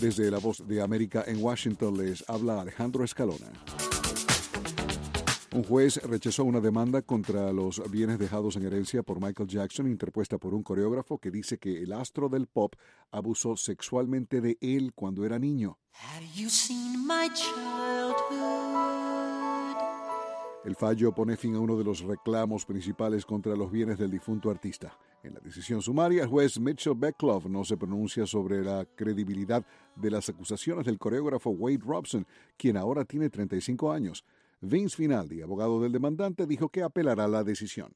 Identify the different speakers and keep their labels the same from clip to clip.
Speaker 1: Desde La Voz de América en Washington les habla Alejandro Escalona. Un juez rechazó una demanda contra los bienes dejados en herencia por Michael Jackson, interpuesta por un coreógrafo que dice que el astro del pop abusó sexualmente de él cuando era niño.
Speaker 2: Have you seen my childhood?
Speaker 1: El fallo pone fin a uno de los reclamos principales contra los bienes del difunto artista. En la decisión sumaria, el juez Mitchell Beckloff no se pronuncia sobre la credibilidad de las acusaciones del coreógrafo Wade Robson, quien ahora tiene 35 años. Vince Finaldi, abogado del demandante, dijo que apelará la decisión.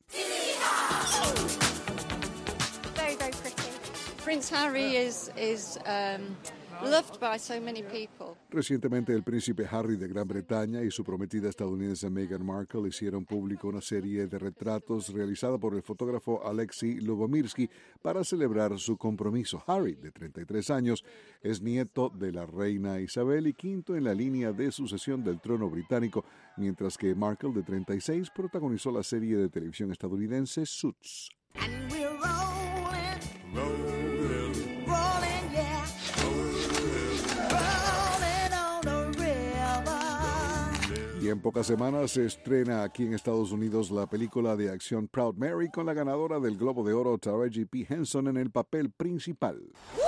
Speaker 3: Very, very pretty. Prince Harry is loved by so many people.
Speaker 1: Recientemente, el príncipe Harry de Gran Bretaña y su prometida estadounidense Meghan Markle hicieron público una serie de retratos realizada por el fotógrafo Alexei Lubomirsky para celebrar su compromiso. Harry, de 33 años, es nieto de la reina Isabel y quinto en la línea de sucesión del trono británico, mientras que Markle, de 36, protagonizó la serie de televisión estadounidense Suits.
Speaker 2: And we're rolling, rolling, yeah. Rolling on the river.
Speaker 1: Y en pocas semanas se estrena aquí en Estados Unidos la película de acción Proud Mary con la ganadora del Globo de Oro Taraji P. Henson en el papel principal.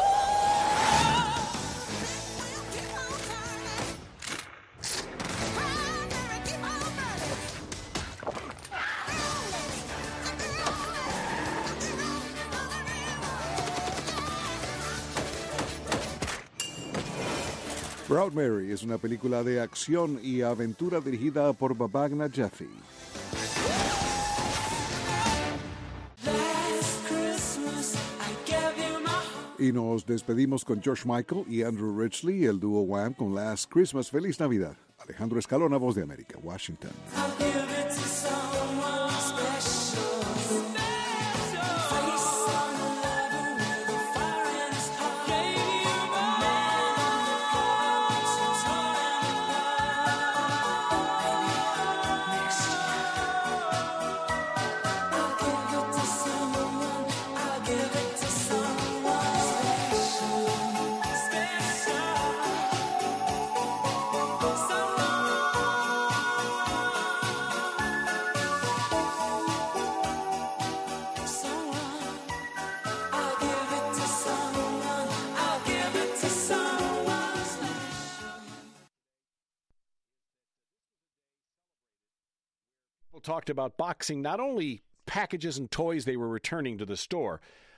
Speaker 1: Proud Mary es una película de acción y aventura dirigida por Babak Najafi. Y nos despedimos con George Michael y Andrew Ridgeley, el dúo Wham con Last Christmas. ¡Feliz Navidad! Alejandro Escalona, Voz de América, Washington.
Speaker 4: Talked about boxing not only packages and toys they were returning to the store,